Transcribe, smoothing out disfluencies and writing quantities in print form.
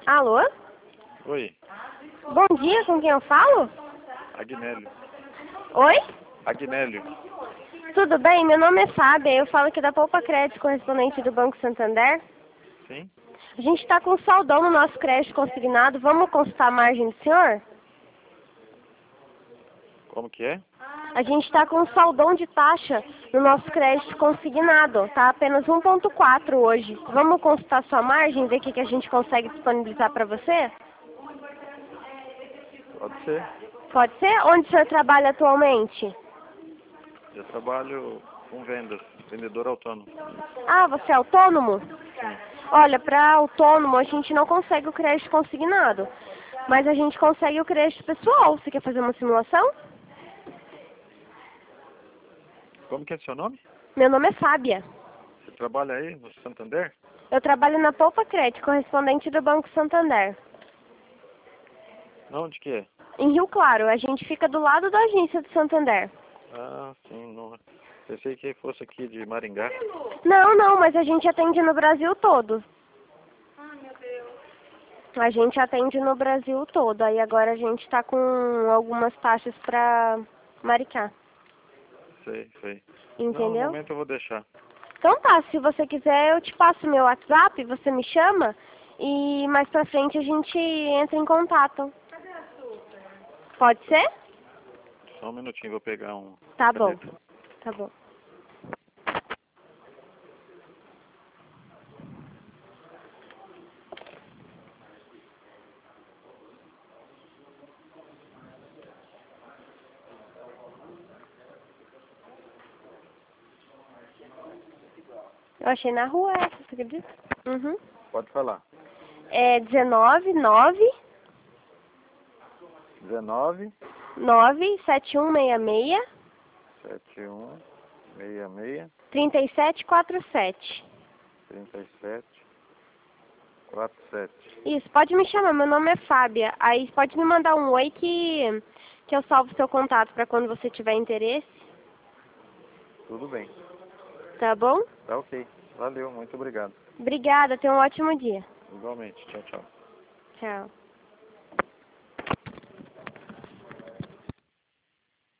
Alô? Oi, Bom dia, com quem eu falo? Agnélio. Oi? Agnélio. Tudo bem? Meu nome é Fábia, eu falo aqui da Poupa Crédito, correspondente do Banco Santander. Sim? A gente está com saldão no nosso crédito consignado, vamos consultar a margem do senhor? Como que é? A gente está com um saldão de taxa no nosso crédito consignado, tá apenas 1,4 hoje. Vamos consultar sua margem, ver o que a gente consegue disponibilizar para você? Pode ser. Pode ser? Onde o senhor trabalha atualmente? Eu trabalho com vendas, vendedor autônomo. Ah, você é autônomo? Sim. Olha, para autônomo a gente não consegue o crédito consignado, mas a gente consegue o crédito pessoal. Você quer fazer uma simulação? Como que é seu nome? Meu nome é Fábia. Você trabalha aí no Santander? Eu trabalho na Poupa Crédito, correspondente do Banco Santander. Onde que é? Em Rio Claro, a gente fica do lado da agência do Santander. Ah, sim. Não. Pensei que fosse aqui de Maringá. Não, mas a gente atende no Brasil todo. A gente atende no Brasil todo. Aí agora a gente está com algumas taxas para Maricá. Sei. Não, no Entendeu? momento eu vou deixar. Então tá, se você quiser eu te passo meu WhatsApp, você me chama e mais pra frente a gente entra em contato. Pode ser? Só um minutinho, vou pegar Tá bom, caneta. tá bom. Eu achei na rua essa, você acredita? Uhum. Pode falar. É 19 9 19 9 7166 7166 3747. 3747. Isso, pode me chamar, meu nome é Fábia. Aí pode me mandar um oi que eu salvo seu contato pra quando você tiver interesse. Tudo bem. Tá bom? Tá ok. Valeu, muito obrigado. Obrigada, tenha um ótimo dia. Igualmente. Tchau, tchau. Tchau.